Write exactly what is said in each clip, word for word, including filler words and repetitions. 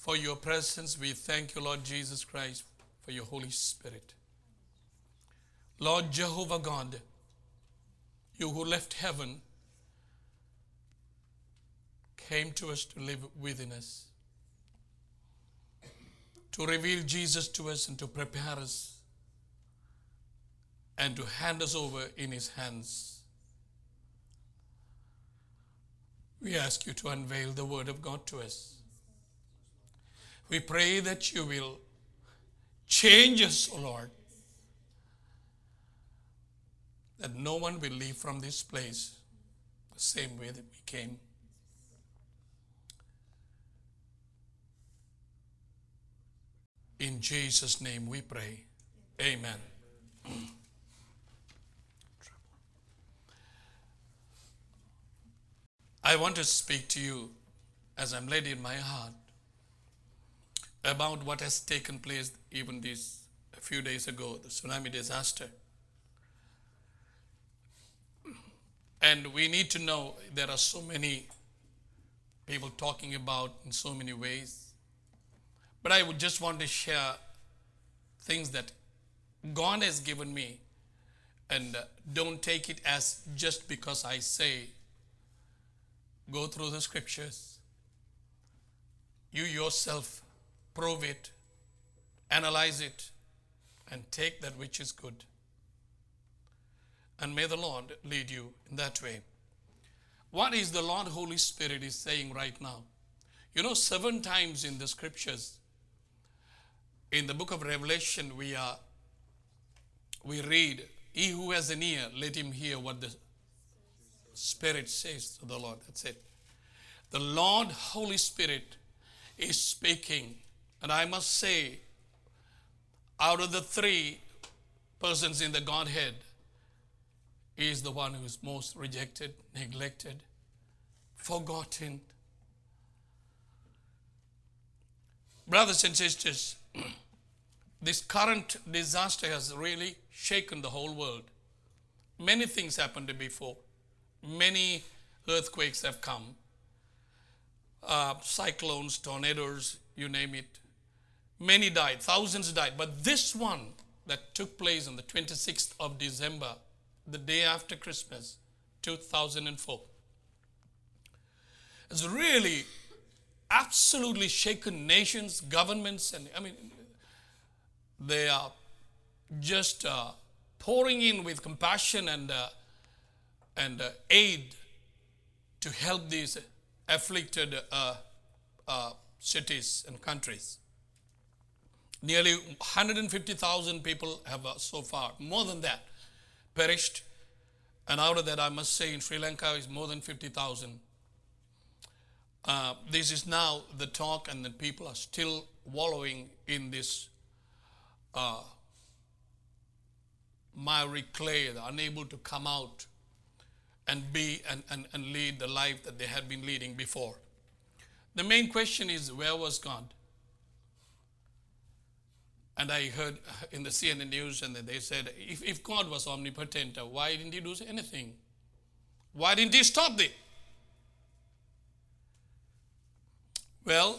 for your presence. We thank you, Lord Jesus Christ, for your Holy Spirit. Lord Jehovah God, you who left heaven, came to us to live within us, to reveal Jesus to us and to prepare us and to hand us over in his hands. We ask you to unveil the word of God to us. We pray that you will change us, O Lord, that no one will leave from this place the same way that we came. In Jesus' name we pray. Amen. I want to speak to you, as I'm led in my heart, about what has taken place even this a few days ago, the tsunami disaster. And we need to know there are so many people talking about in so many ways. But I would just want to share things that God has given me, and uh, don't take it as just because I say. Go through the scriptures. You yourself prove it, analyze it, and take that which is good. And may the Lord lead you in that way. What is the Lord Holy Spirit is saying right now? You know, seven times in the scriptures, in the book of Revelation, we are we read, he who has an ear, let him hear what the Spirit says to the Lord. That's it. The Lord Holy Spirit is speaking. And I must say, out of the three persons in the Godhead, he is the one who is most rejected, neglected, forgotten. Brothers and sisters, this current disaster has really shaken the whole world. Many things happened before. Many earthquakes have come. Uh, cyclones, tornadoes, you name it. Many died, thousands died. But this one that took place on the twenty-sixth of December, the day after Christmas, two thousand four, has really absolutely shaken nations, governments, and I mean, they are just uh, pouring in with compassion and uh, and uh, aid to help these afflicted uh, uh, cities and countries. Nearly one hundred fifty thousand people have uh, so far, more than that, perished. And out of that, I must say, in Sri Lanka is more than fifty thousand. Uh, this is now the talk, and the people are still wallowing in this uh, miry clay. They're unable to come out and be and, and, and lead the life that they had been leading before. The main question is, where was God? And I heard in the C N N news, and they said, if, if God was omnipotent, why didn't he do anything? Why didn't he stop it? Well,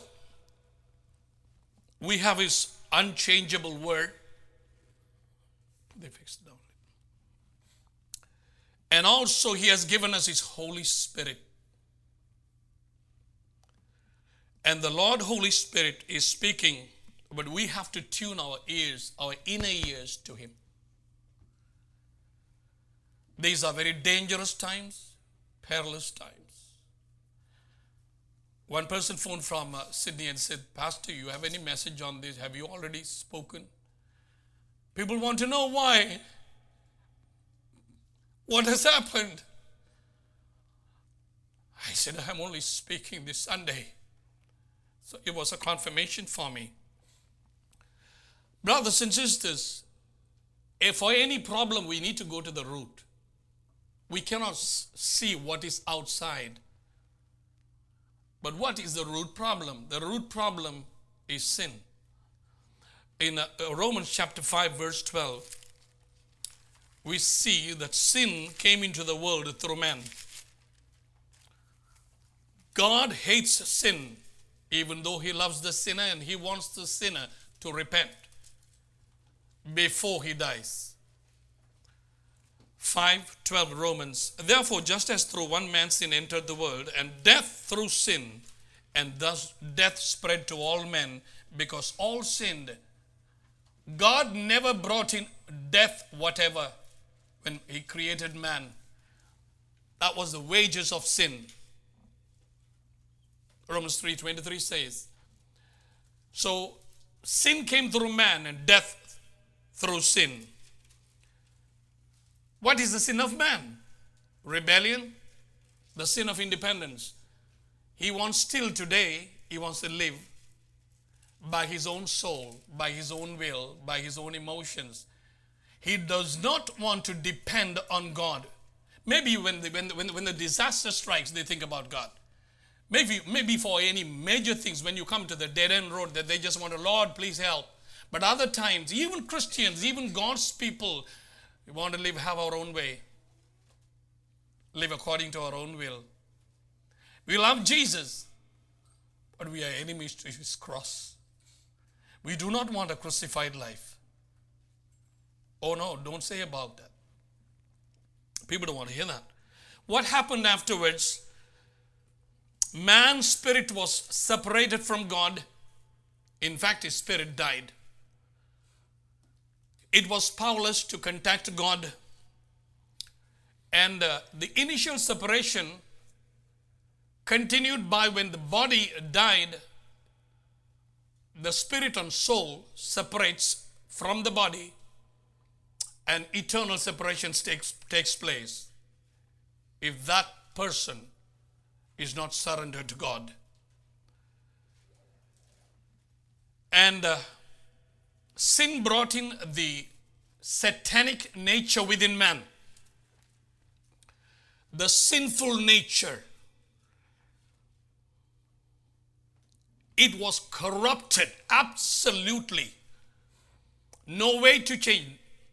we have his unchangeable word. They fixed it down. And also he has given us his Holy Spirit. And the Lord Holy Spirit is speaking, but we have to tune our ears, our inner ears to him. These are very dangerous times, perilous times. One person phoned from uh, Sydney and said, Pastor, you have any message on this? Have you already spoken? People want to know why. What has happened? I said, I'm only speaking this Sunday. So it was a confirmation for me. Brothers and sisters, if for any problem, we need to go to the root. We cannot see what is outside. But what is the root problem? The root problem is sin. In uh, Romans chapter five, verse twelve, we see that sin came into the world through man. God hates sin. even though he loves the sinner and he wants the sinner to repent before he dies. five twelve Romans. Therefore, just as through one man sin entered the world, and death through sin, and thus death spread to all men, because all sinned. God never brought in death whatever when he created man. That was the wages of sin. Romans three twenty-three says. So sin came through man and death through sin. What is the sin of man? Rebellion, the sin of independence. He wants still today, he wants to live by his own soul, by his own will, by his own emotions. He does not want to depend on God. Maybe when the, when the, when the, when the disaster strikes, they think about God. Maybe, maybe for any major things, when you come to the dead-end road, that they just want to, Lord, please help. But other times, even Christians, even God's people, we want to live, have our own way. Live according to our own will. We love Jesus, but we are enemies to his cross. We do not want a crucified life. Oh no, don't say about that. People don't want to hear that. What happened afterwards? Man's spirit was separated from God. In fact, his spirit died. It was powerless to contact God. And uh, the initial separation continued by when the body died, the spirit and soul separates from the body, and eternal separation takes, takes place if that person is not surrendered to God. And uh, sin brought in the satanic nature within man. The sinful nature. It was corrupted absolutely. No way to change.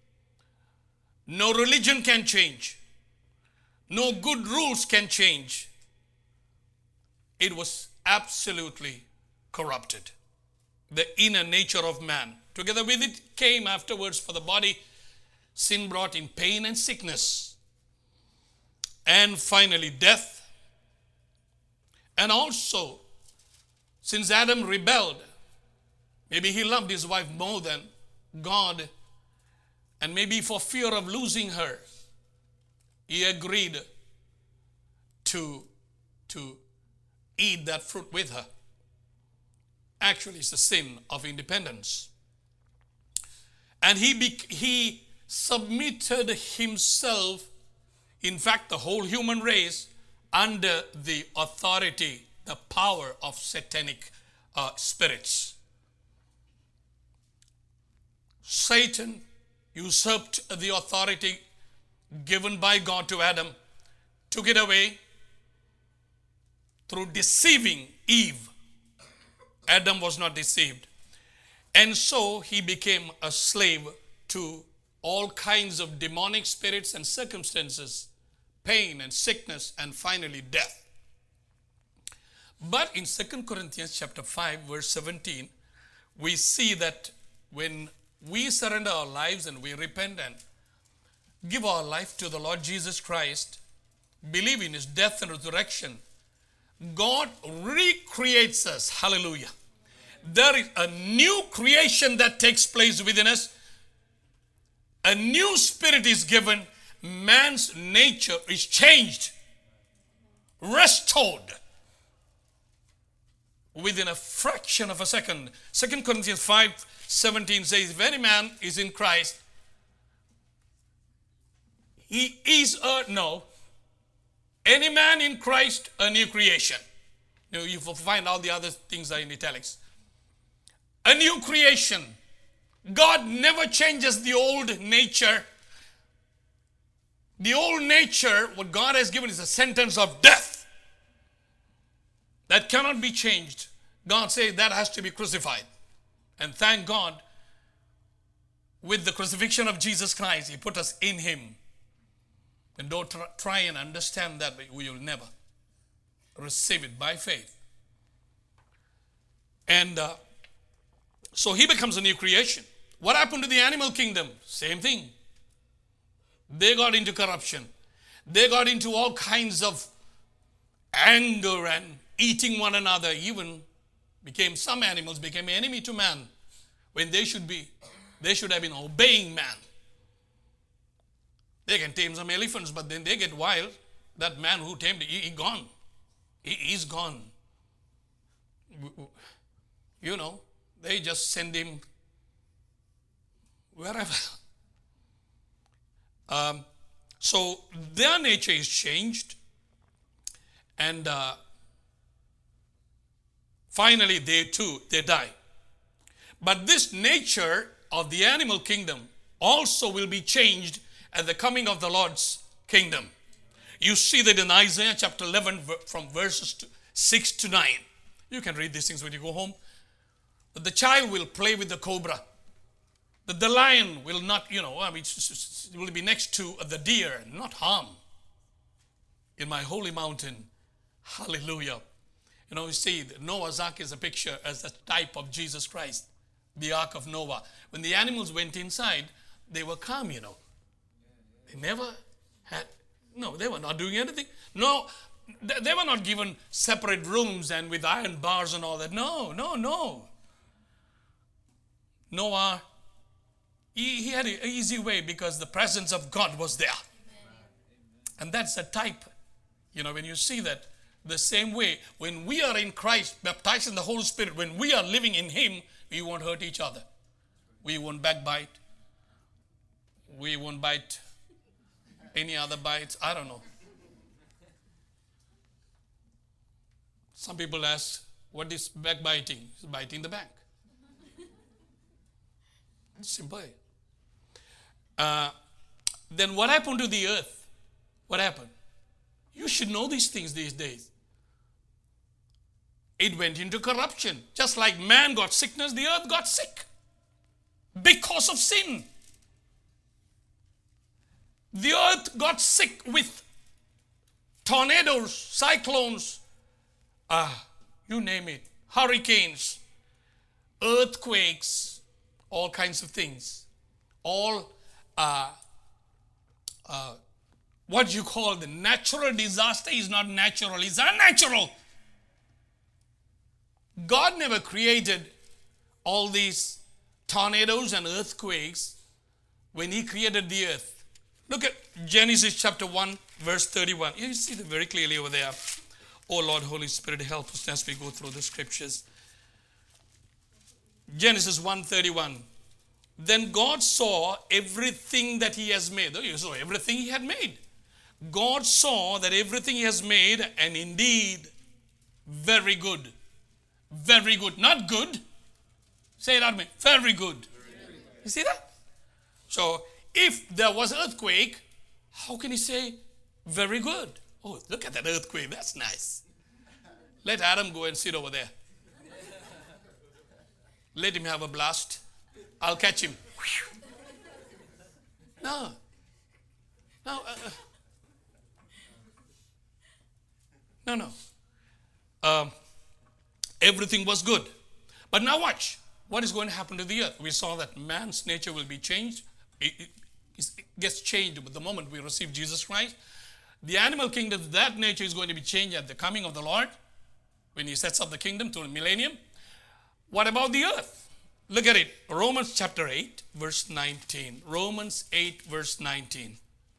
No religion can change. No good rules can change. It was absolutely corrupted. The inner nature of man. Together with it came afterwards for the body, sin brought in pain and sickness. And finally death. And also, since Adam rebelled, maybe he loved his wife more than God, and maybe for fear of losing her, he agreed to, to eat that fruit with her. Actually, it's the sin of independence. And he, be, he submitted himself, in fact, the whole human race, under the authority, the power of satanic uh, spirits. Satan usurped the authority given by God to Adam, took it away through deceiving Eve. Adam was not deceived. And so he became a slave to all kinds of demonic spirits and circumstances, pain and sickness, and finally death. But in Second Corinthians chapter five, verse seventeen, we see that when we surrender our lives and we repent and give our life to the Lord Jesus Christ, believe in his death and resurrection, God recreates us. Hallelujah. There is a new creation that takes place within us. A new spirit is given. Man's nature is changed, restored within a fraction of a second. Second Corinthians five seventeen says, if any man is in Christ, he is a, no, any man in Christ, a new creation. You know, you find all the other things are in italics. A new creation. God never changes the old nature. The old nature, what God has given is a sentence of death that cannot be changed. God says that has to be crucified. And thank God, with the crucifixion of Jesus Christ, he put us in him. And don't tr- try and understand that, but we will never receive it by faith. And uh, so he becomes a new creation. What happened to the animal kingdom? Same thing. They got into corruption. They got into all kinds of anger and eating one another. Even became, some animals became enemy to man when they should be, they should have been obeying man. They can tame some elephants, but then they get wild. That man who tamed it, he, he gone. He, he's gone. You know, they just send him wherever. Um, so their nature is changed, and uh, finally they too, they die. But this nature of the animal kingdom also will be changed at the coming of the Lord's kingdom. You see that in Isaiah chapter eleven from verses six to nine. You can read these things when you go home. That the child will play with the cobra. That the lion will not, you know, I mean, it will be next to the deer, not harm. In my holy mountain, hallelujah. You know, you see, Noah's Ark is a picture as a type of Jesus Christ, the Ark of Noah. When the animals went inside, they were calm, you know. They never had, no, they were not doing anything. No, they were not given separate rooms and with iron bars and all that. No, no, no. Noah, he, he had an easy way because the presence of God was there. And that's a type. You know, when you see that, the same way, when we are in Christ, baptized in the Holy Spirit, when we are living in Him, we won't hurt each other. We won't backbite. We won't bite any other bites. I don't know. Some people ask, what is backbiting? It's biting the back. Simple. Uh, then what happened to the earth? What happened? You should know these things these days. It went into corruption. Just like man got sickness, the earth got sick. Because of sin. The earth got sick with tornadoes, cyclones, uh, you name it, hurricanes, earthquakes, all kinds of things. All uh, uh, what you call the natural disaster is not natural, it's unnatural. God never created all these tornadoes and earthquakes when He created the earth. Look at Genesis chapter one, verse thirty-one. You see it very clearly over there. Oh Lord, Holy Spirit, help us as we go through the scriptures. Genesis one thirty-one. Then God saw everything that He has made. You saw everything He had made. God saw that everything He has made, and indeed, very good. Very good. Not good. Say it out with me. Very good. You see that? So, if there was an earthquake, how can He say very good? Oh, look at that earthquake. That's nice. Let Adam go and sit over there. Let him have a blast. I'll catch him. No. No. Uh, no, no. Um, everything was good. But now watch. What is going to happen to the earth? We saw that man's nature will be changed. It, it, it gets changed with the moment we receive Jesus Christ. The animal kingdom, that nature is going to be changed at the coming of the Lord when He sets up the kingdom to a millennium. What about the earth? Look at it. Romans chapter eight, verse nineteen. Romans eight, verse nineteen.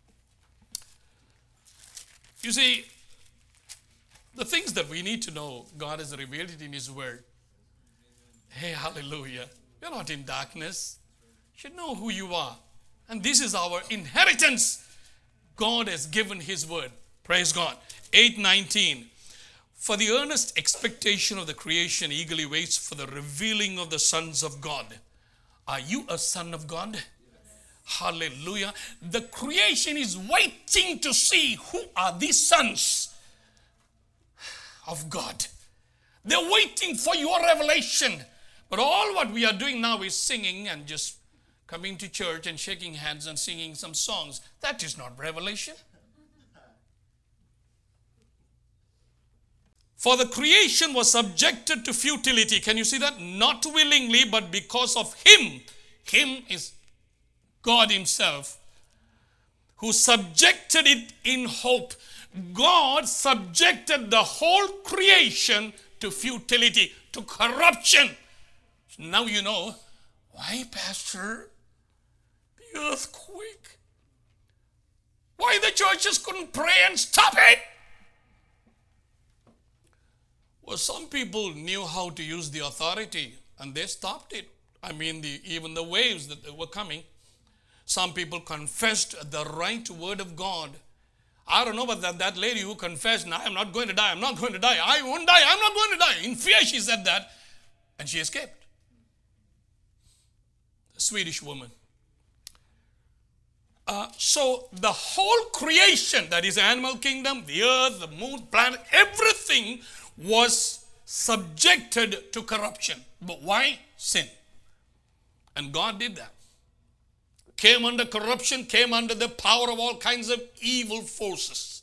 You see, the things that we need to know, God has revealed it in His Word. Hey, hallelujah. You're not in darkness. You should know who you are. And this is our inheritance. God has given His Word. Praise God. eight nineteen. For the earnest expectation of the creation eagerly waits for the revealing of the sons of God. Are you a son of God? Hallelujah. The creation is waiting to see who are these sons of God. They're waiting for your revelation. But all what we are doing now is singing and just coming to church and shaking hands and singing some songs. That is not revelation. For the creation was subjected to futility. Can you see that? Not willingly, but because of Him. Him is God Himself, who subjected it in hope. God subjected the whole creation to futility, to corruption. Now you know, why, Pastor, the earthquake? Why the churches couldn't pray and stop it? Well, some people knew how to use the authority and they stopped it. I mean, the, even the waves that were coming. Some people confessed the right word of God. I don't know about that, that lady who confessed, no, I'm not going to die, I'm not going to die, I won't die, I'm not going to die. In fear she said that and she escaped. A Swedish woman. Uh, so the whole creation, that is the animal kingdom, the earth, the moon, planet, everything was subjected to corruption. But why? Sin. And God did that. Came under corruption, came under the power of all kinds of evil forces.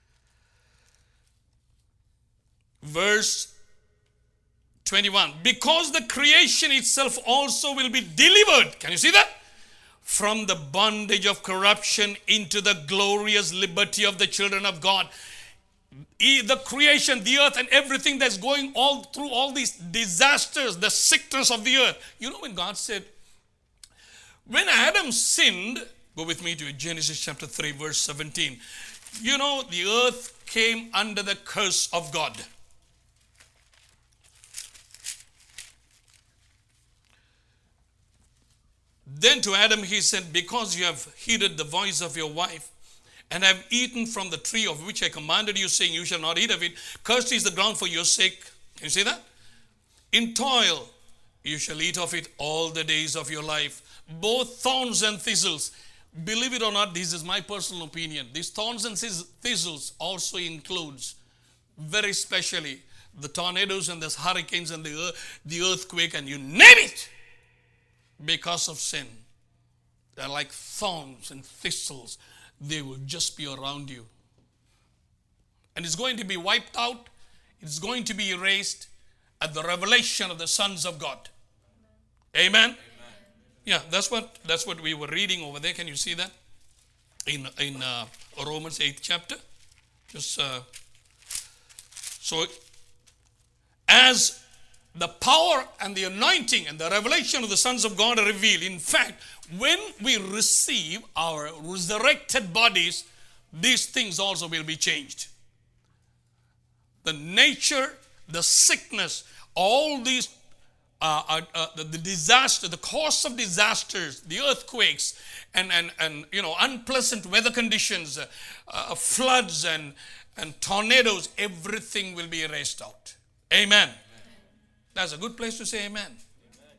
Verse twenty-one. Because the creation itself also will be delivered. Can you see that? From the bondage of corruption into the glorious liberty of the children of God. The creation, the earth, and everything that's going all through all these disasters, the sickness of the earth. You know when God said, when Adam sinned, go with me to Genesis chapter three, verse seventeen. You know, the earth came under the curse of God. Then to Adam he said, because you have heeded the voice of your wife, and have eaten from the tree of which I commanded you, saying, you shall not eat of it, cursed is the ground for your sake. Can you see that? In toil you shall eat of it all the days of your life. Both thorns and thistles. Believe it or not, this is my personal opinion. These thorns and thistles also includes, very specially, the tornadoes and the hurricanes and the, the earthquake and you name it, because of sin. They're like thorns and thistles. They will just be around you. And it's going to be wiped out. It's going to be erased at the revelation of the sons of God. Amen? Amen. Yeah, that's what that's what we were reading over there. Can you see that? In, in uh, Romans eighth chapter. Just uh, so as the power and the anointing and the revelation of the sons of God are revealed. In fact, when we receive our resurrected bodies, these things also will be changed. The nature, the sickness, all these, uh, uh, uh, the, the disaster, the cause of disasters, the earthquakes, and, and, and you know, unpleasant weather conditions, uh, uh, floods and, and tornadoes, everything will be erased out. Amen. That's a good place to say amen. Amen.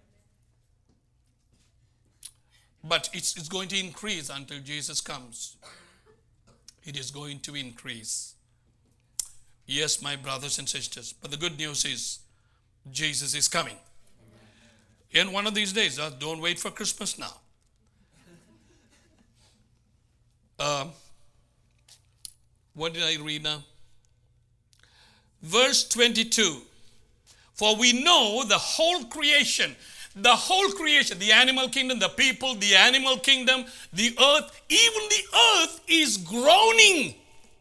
But it's, it's going to increase until Jesus comes. It is going to increase. Yes, my brothers and sisters. But the good news is Jesus is coming. Amen. In one of these days, uh, don't wait for Christmas now. Uh, what did I read now? Verse twenty-two. For we know the whole creation, the whole creation, the animal kingdom, the people, the animal kingdom, the earth, even the earth is groaning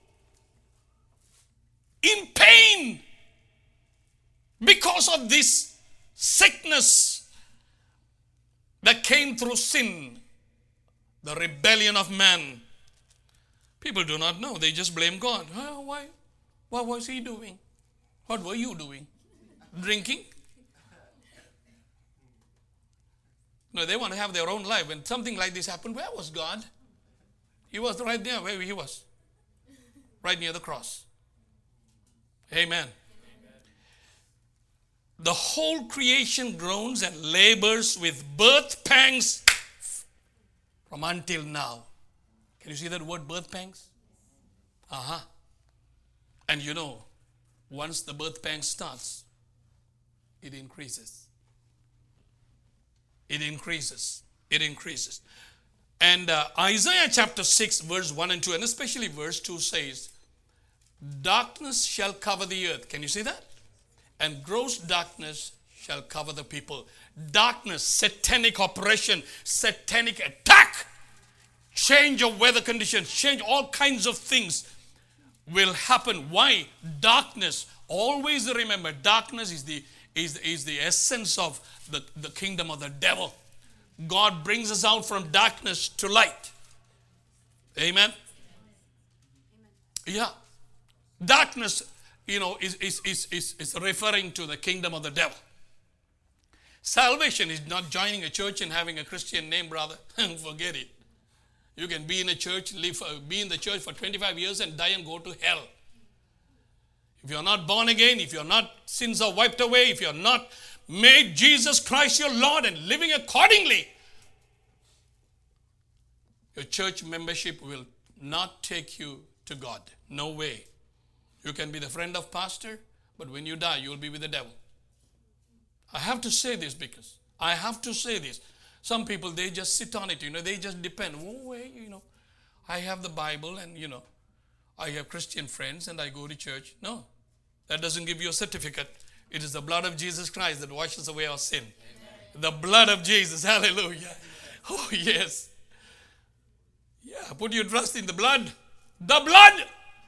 in pain because of this sickness that came through sin, the rebellion of man. People do not know. They just blame God. Oh, why? What was he doing? What were you doing? Drinking? No, they want to have their own life. When something like this happened, where was God? He was right there where he was. Right near the cross. Amen. Amen. The whole creation groans and labors with birth pangs from until now. Can you see that word, birth pangs? Uh-huh. And you know, once the birth pang starts, it increases. It increases. It increases. And uh, Isaiah chapter six, verse one and two, and especially verse two says, Darkness shall cover the earth. Can you see that? And gross darkness shall cover the people. Darkness, satanic operation, satanic attack, change of weather conditions, change all kinds of things will happen. Why? Darkness. Always remember, darkness is the is, is the essence of the, the kingdom of the devil. God brings us out from darkness to light. Amen? Yeah. Darkness, you know, is, is, is, is, is referring to the kingdom of the devil. Salvation is not joining a church and having a Christian name, brother. Forget it. You can be in a church, live, uh, be in the church for twenty-five years and die and go to hell. If you're not born again, if you're not, sins are wiped away, if you're not made Jesus Christ your Lord and living accordingly, your church membership will not take you to God. No way. You can be the friend of pastor, but when you die, you will be with the devil. I have to say this because I have to say this. Some people, they just sit on it, you know, they just depend. Oh, hey, you know, I have the Bible and, you know, I have Christian friends and I go to church. No, that doesn't give you a certificate. It is the blood of Jesus Christ that washes away our sin. Amen. The blood of Jesus, hallelujah. Oh, yes. Yeah, put your trust in the blood. The blood.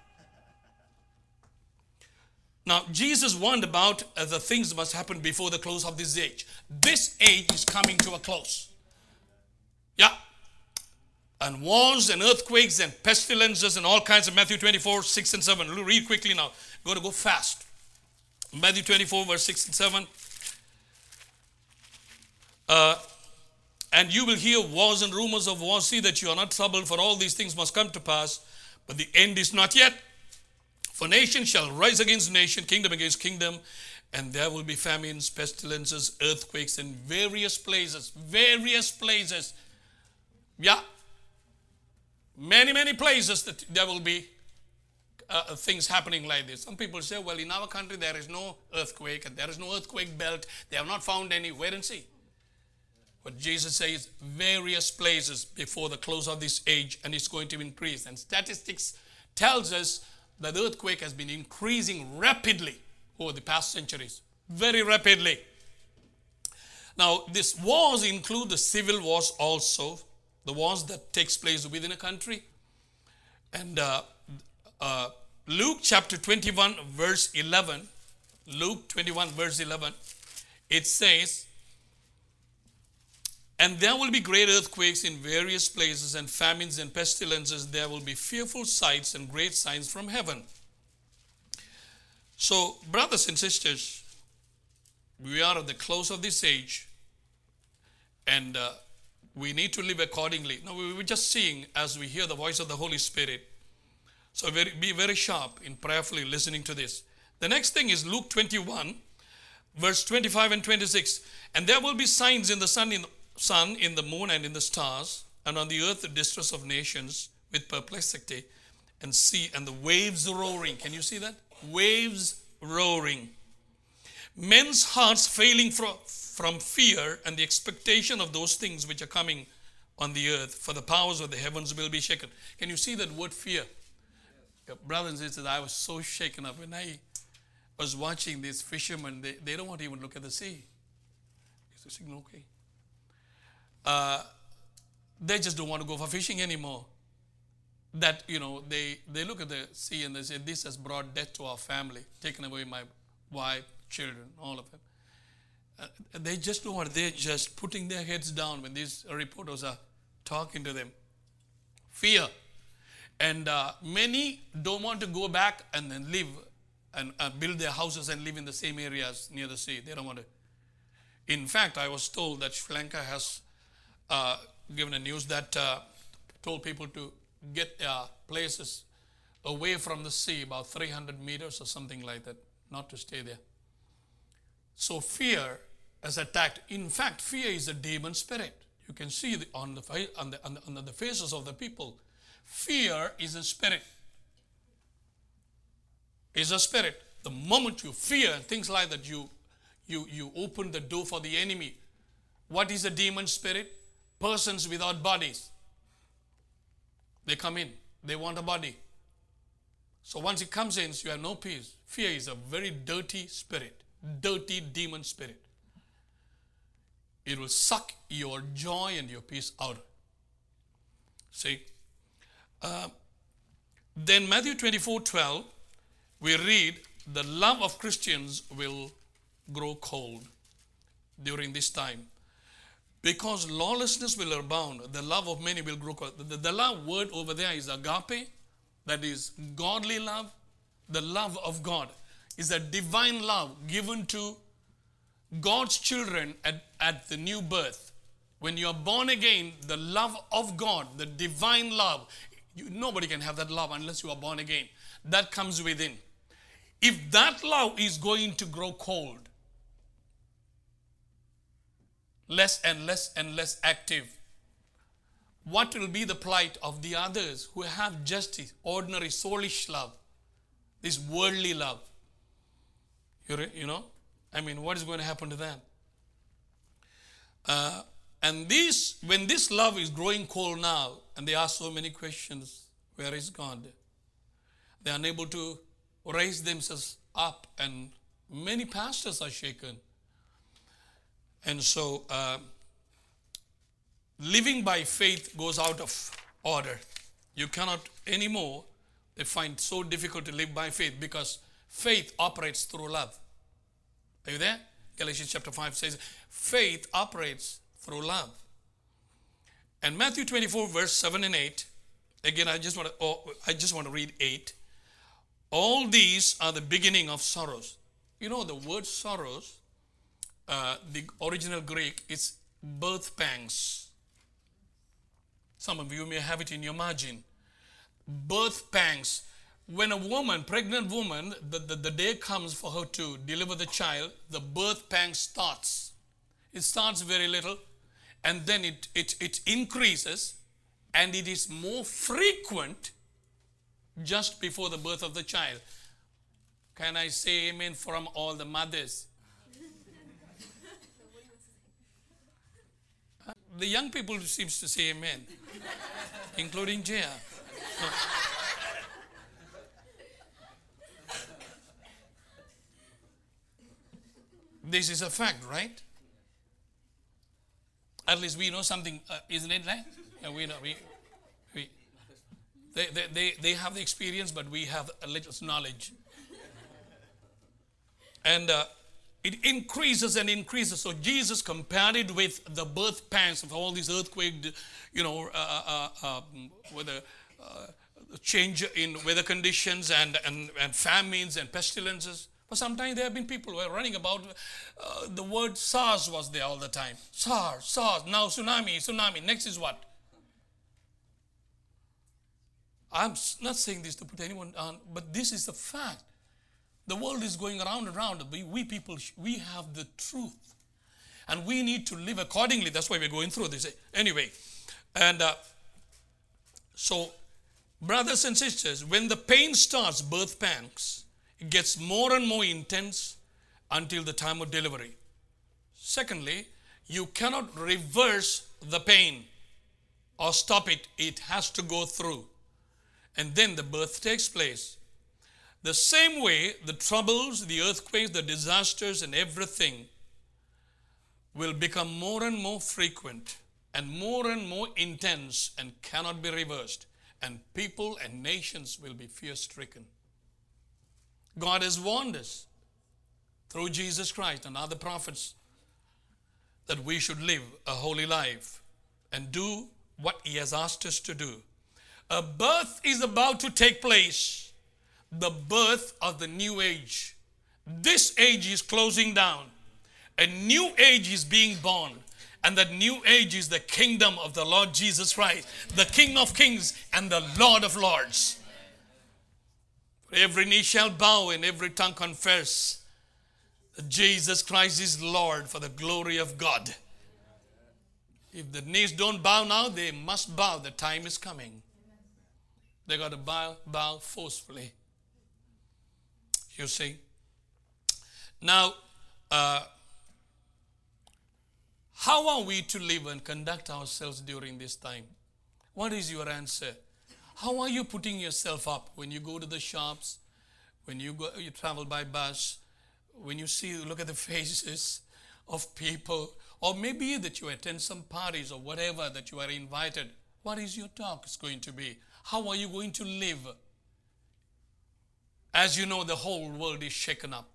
Now, Jesus warned about uh, the things that must happen before the close of this age. This age is coming to a close. Yeah. And wars and earthquakes and pestilences and all kinds of Matthew twenty-four, six and seven. Read quickly now. Got to go fast. Matthew twenty-four, verse six and seven. Uh, and you will hear wars and rumors of wars. See that you are not troubled, for all these things must come to pass. But the end is not yet. For nation shall rise against nation, kingdom against kingdom, and there will be famines, pestilences, earthquakes in various places. Various places. Yeah. Many, many places that there will be uh, things happening like this. Some people say, well, in our country there is no earthquake and there is no earthquake belt. They have not found any. Wait and see. But Jesus says various places before the close of this age, and it's going to increase. And statistics tells us that the earthquake has been increasing rapidly over the past centuries. Very rapidly. Now, these wars include the civil wars also. The wars that takes place within a country. And uh, uh, Luke chapter twenty-one verse eleven, Luke twenty-one verse eleven, it says, and there will be great earthquakes in various places and famines and pestilences. There will be fearful sights and great signs from heaven. So, brothers and sisters, we are at the close of this age, and uh, we need to live accordingly. Now, we were just seeing as we hear the voice of the Holy Spirit. So, very, be very sharp in prayerfully listening to this. The next thing is Luke twenty-one, verse twenty-five and twenty-six. And there will be signs in the sun, in the sun, in the moon, and in the stars, and on the earth the distress of nations with perplexity, and sea and the waves roaring. Can you see that? Waves roaring. Men's hearts failing from, from fear and the expectation of those things which are coming on the earth, for the powers of the heavens will be shaken. Can you see that word fear? Yeah, brothers and sisters, I was so shaken up when I was watching these fishermen. They, they don't want to even look at the sea. It's a signal, okay. Uh, they just don't want to go for fishing anymore. That, you know, they, they look at the sea and they say, this has brought death to our family, taken away my wife, children, all of them. Uh, they just don't want, they're just putting their heads down when these reporters are talking to them. Fear. And uh, many don't want to go back and then live and uh, build their houses and live in the same areas near the sea. They don't want to. In fact, I was told that Sri Lanka has uh, given a news that uh, told people to get their places away from the sea, about three hundred meters or something like that, not to stay there. So fear has attacked. In fact, fear is a demon spirit. You can see the, on, the, on, the, on, the, on the faces of the people. Fear is a spirit. Is a spirit. The moment you fear and things like that, you, you, you open the door for the enemy. What is a demon spirit? Persons without bodies. They come in. They want a body. So once it comes in, you have no peace. Fear is a very dirty spirit, dirty demon spirit. It will suck your joy and your peace out. See? Uh, then Matthew twenty-four twelve, we read, the love of Christians will grow cold during this time. Because lawlessness will abound, the love of many will grow cold. The, the love word over there is agape, that is godly love. The love of God is a divine love given to God's children at, at the new birth. When you are born again, the love of God, the divine love, you, nobody can have that love unless you are born again. That comes within. If that love is going to grow cold, less and less and less active, what will be the plight of the others who have just this ordinary soulish love, this worldly love? You, re, you know, I mean, what is going to happen to them? Uh, and this, when this love is growing cold now, and they ask so many questions, where is God? They are unable to raise themselves up, and many pastors are shaken. And so, uh, living by faith goes out of order. You cannot anymore, they find it so difficult to live by faith because faith operates through love. Are you there? Galatians chapter five says, faith operates through love. And Matthew twenty-four, verse seven and eight, again, I just want to, oh, I just want to read eight. All these are the beginning of sorrows. You know, the word sorrows, uh, the original Greek, is birth pangs. Some of you may have it in your margin. Birth pangs. When a woman, pregnant woman, the, the, the day comes for her to deliver the child, the birth pang starts. It starts very little, and then it, it, it increases, and it is more frequent just before the birth of the child. Can I say amen from all the mothers? The young people seems to say amen, including Jaya. This is a fact, right? At least we know something, uh, isn't it, right? Yeah, we know. We, we, they, they, they, they have the experience, but we have a little knowledge. And uh, it increases and increases. So Jesus compared it with the birth pangs of all these earthquakes, you know, uh, uh, uh, with a uh, change in weather conditions and, and, and famines and pestilences. But sometimes there have been people who are running about, uh, the word SARS was there all the time. SARS, SARS, now tsunami, tsunami. Next is what? I'm not saying this to put anyone down, but this is the fact. The world is going around and around. We, we people, we have the truth. And we need to live accordingly. That's why we're going through this. Anyway, and uh, so, brothers and sisters, when the pain starts, birth pangs, it gets more and more intense until the time of delivery. Secondly, you cannot reverse the pain or stop it. It has to go through. And then the birth takes place. The same way, the troubles, the earthquakes, the disasters, and everything will become more and more frequent and more and more intense and cannot be reversed. And people and nations will be fear-stricken. God has warned us through Jesus Christ and other prophets that we should live a holy life and do what He has asked us to do. A birth is about to take place, the birth of the new age. This age is closing down. A new age is being born. And that new age is the kingdom of the Lord Jesus Christ, the King of kings and the Lord of lords. Every knee shall bow and every tongue confess that Jesus Christ is Lord for the glory of God. If the knees don't bow now, they must bow. The time is coming. They got to bow, bow forcefully. You see. Now, uh, how are we to live and conduct ourselves during this time? What is your answer? How are you putting yourself up when you go to the shops, when you go, you travel by bus, when you see, look at the faces of people, or maybe that you attend some parties or whatever that you are invited. What is your talk is going to be? How are you going to live? As you know, the whole world is shaken up.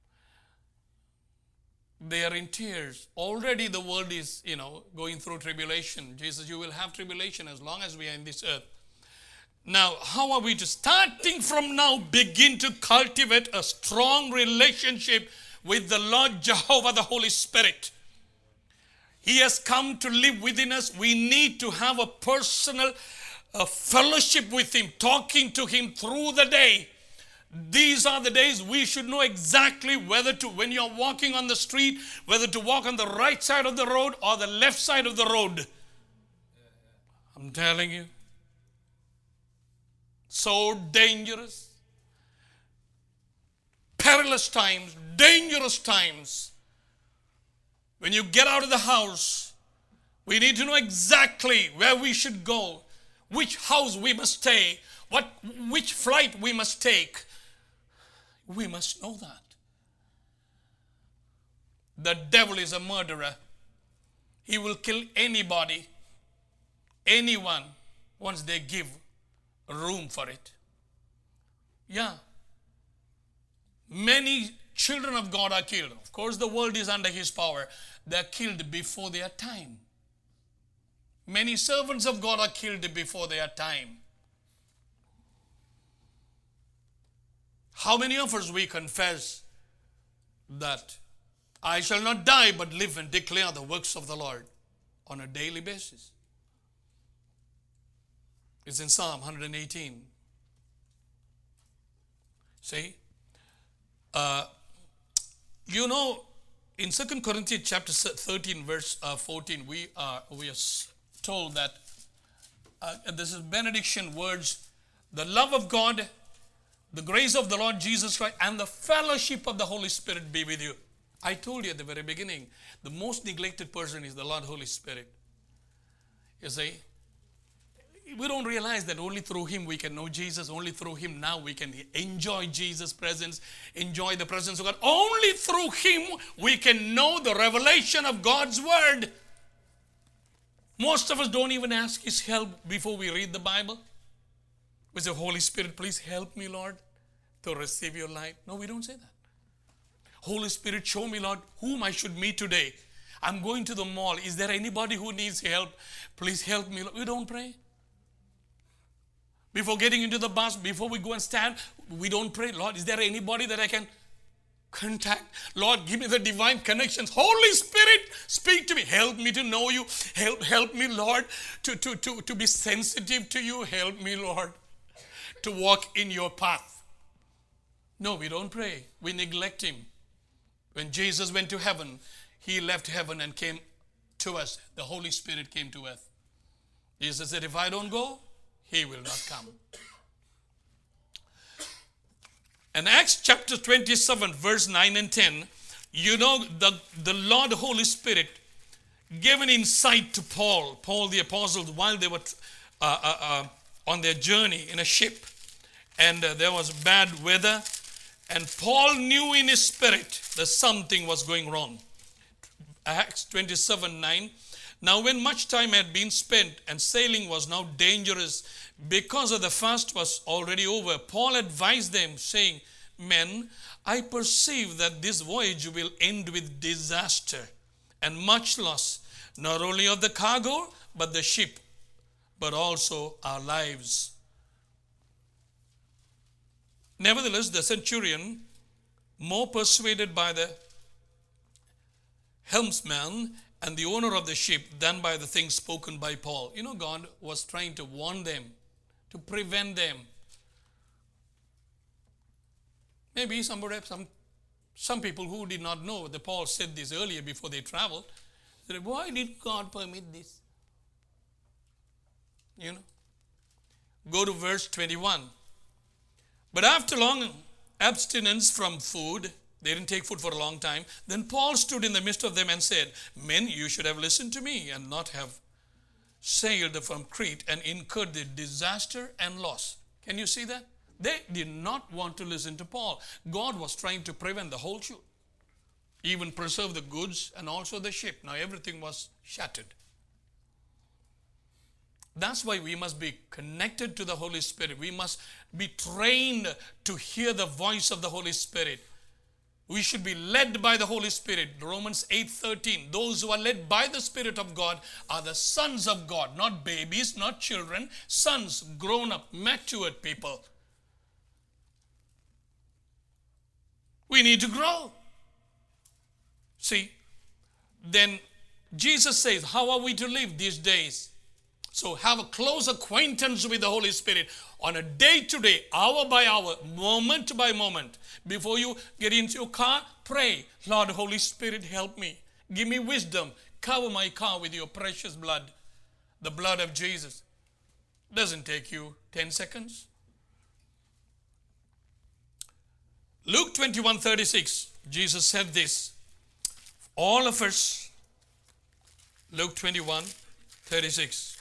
They are in tears. Already the world is, you know, going through tribulation. Jesus, you will have tribulation as long as we are in this earth. Now, how are we to, starting from now, begin to cultivate a strong relationship with the Lord Jehovah, the Holy Spirit? He has come to live within us. We need to have a personal uh, fellowship with Him, talking to Him through the day. These are the days we should know exactly whether to, when you're walking on the street, whether to walk on the right side of the road or the left side of the road. I'm telling you. So dangerous. Perilous times, dangerous times. When you get out of the house, we need to know exactly where we should go, which house we must stay, what, which flight we must take. We must know that. The devil is a murderer. He will kill anybody, anyone, once they give room for it. Yeah. Many children of God are killed. Of course, the world is under his power. They are killed before their time. Many servants of God are killed before their time. How many of us we confess that I shall not die but live and declare the works of the Lord on a daily basis? It's in Psalm one eighteen. See? Uh, you know, in Second Corinthians chapter thirteen, verse uh, fourteen, we are, we are told that uh, this is benediction words. The love of God, the grace of the Lord Jesus Christ, and the fellowship of the Holy Spirit be with you. I told you at the very beginning, the most neglected person is the Lord Holy Spirit. You see, we don't realize that only through Him we can know Jesus. Only through Him now we can enjoy Jesus' presence, enjoy the presence of God. Only through Him we can know the revelation of God's Word. Most of us don't even ask His help before we read the Bible. We say, Holy Spirit, please help me, Lord, to receive your light. No, we don't say that. Holy Spirit, show me, Lord, whom I should meet today. I'm going to the mall. Is there anybody who needs help? Please help me. We don't pray. Before getting into the bus, before we go and stand, we don't pray. Lord, is there anybody that I can contact? Lord, give me the divine connections. Holy Spirit, speak to me. Help me to know you. Help, help me, Lord, to, to, to, to be sensitive to you. Help me, Lord, to walk in your path. No, we don't pray. We neglect Him. When Jesus went to heaven, He left heaven and came to us. The Holy Spirit came to earth. Jesus said, if I don't go, He will not come. And Acts chapter twenty-seven, verse nine and ten, you know, the, the Lord Holy Spirit gave an insight to Paul, Paul the apostle, while they were uh, uh, uh, on their journey in a ship. And uh, there was bad weather. And Paul knew in his spirit that something was going wrong. Acts twenty-seven, nine. Now when much time had been spent and sailing was now dangerous because of the fast was already over, Paul advised them, saying, men, I perceive that this voyage will end with disaster and much loss, not only of the cargo, but the ship, but also our lives. Nevertheless, the centurion, more persuaded by the helmsman and the owner of the ship than by the things spoken by Paul. You know, God was trying to warn them, to prevent them. Maybe somebody, some, some people who did not know that Paul said this earlier before they traveled, said, why did God permit this? You know. Go to verse twenty-one. But after long abstinence from food, they didn't take food for a long time, then Paul stood in the midst of them and said, men, you should have listened to me and not have sailed from Crete and incurred the disaster and loss. Can you see that? They did not want to listen to Paul. God was trying to prevent the whole shoot. Even preserve the goods and also the ship. Now everything was shattered. That's why we must be connected to the Holy Spirit. We must be trained to hear the voice of the Holy Spirit. We should be led by the Holy Spirit. Romans eight thirteen. Those who are led by the Spirit of God are the sons of God. Not babies, not children. Sons, grown up, matured people. We need to grow. See, then Jesus says, how are we to live these days? So have a close acquaintance with the Holy Spirit on a day-to-day, hour by hour, moment by moment. Before you get into your car, pray, Lord, Holy Spirit, help me. Give me wisdom. Cover my car with your precious blood, the blood of Jesus. Doesn't take you ten seconds. Luke twenty-one thirty-six, Jesus said this. All of us, Luke twenty-one thirty-six.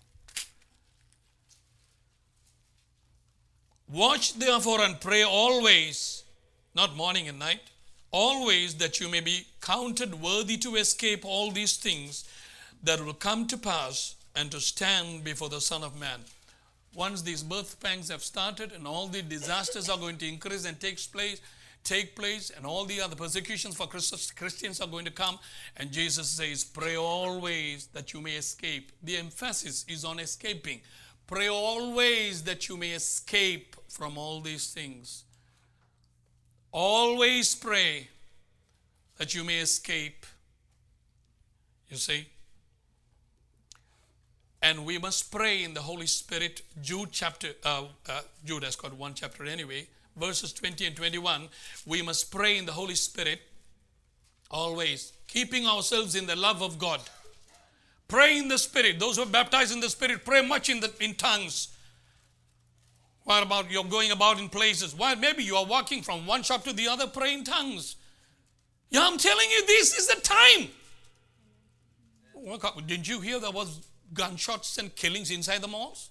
Watch therefore and pray always, not morning and night, always, that you may be counted worthy to escape all these things that will come to pass and to stand before the Son of Man. Once these birth pangs have started and all the disasters are going to increase and takes place, take place, and all the other persecutions for Christians are going to come, and Jesus says, pray always that you may escape. The emphasis is on escaping. Pray always that you may escape from all these things. Always pray that you may escape. You see? And we must pray in the Holy Spirit. Jude chapter, uh, uh, Jude has got one chapter anyway. Verses twenty and twenty-one. We must pray in the Holy Spirit always, keeping ourselves in the love of God. Pray in the Spirit. Those who are baptized in the Spirit, pray much in the in tongues. What about you're going about in places? Well, maybe you are walking from one shop to the other, pray in tongues. Yeah, I'm telling you, this is the time. Didn't you hear there was gunshots and killings inside the malls?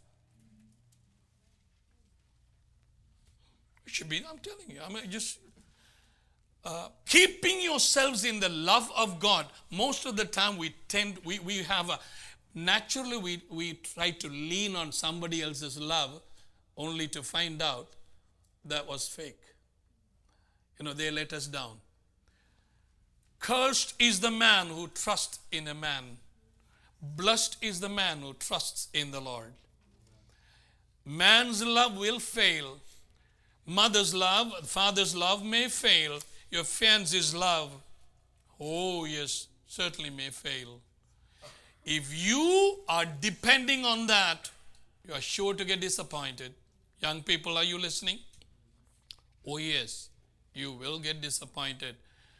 It should be, I'm telling you. I mean, just uh, keeping yourselves in the love of God. Most of the time we tend, we, we have a, naturally we, we try to lean on somebody else's love only to find out that was fake. You know, they let us down. Cursed is the man who trusts in a man. Blessed is the man who trusts in the Lord. Man's love will fail. Mother's love, father's love may fail. Your fiance's love, oh yes, certainly may fail. If you are depending on that, you are sure to get disappointed. Young people, are you listening? Oh yes, you will get disappointed.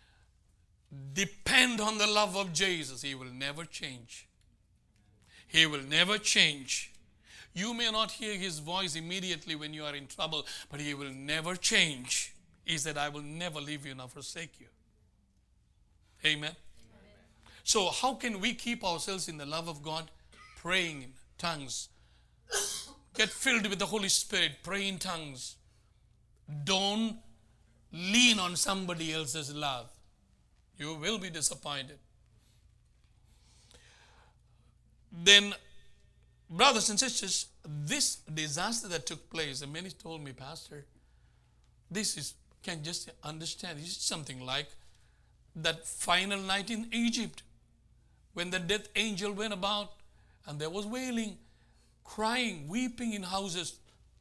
Depend on the love of Jesus. He will never change. He will never change. You may not hear his voice immediately when you are in trouble, but he will never change. He said, I will never leave you nor forsake you. Amen. Amen. So how can we keep ourselves in the love of God? Praying in tongues. Get filled with the Holy Spirit. Pray in tongues. Don't lean on somebody else's love. You will be disappointed. Then, brothers and sisters, this disaster that took place, and many told me, Pastor, this is, can't just understand, this is something like that final night in Egypt when the death angel went about and there was wailing, crying, weeping in houses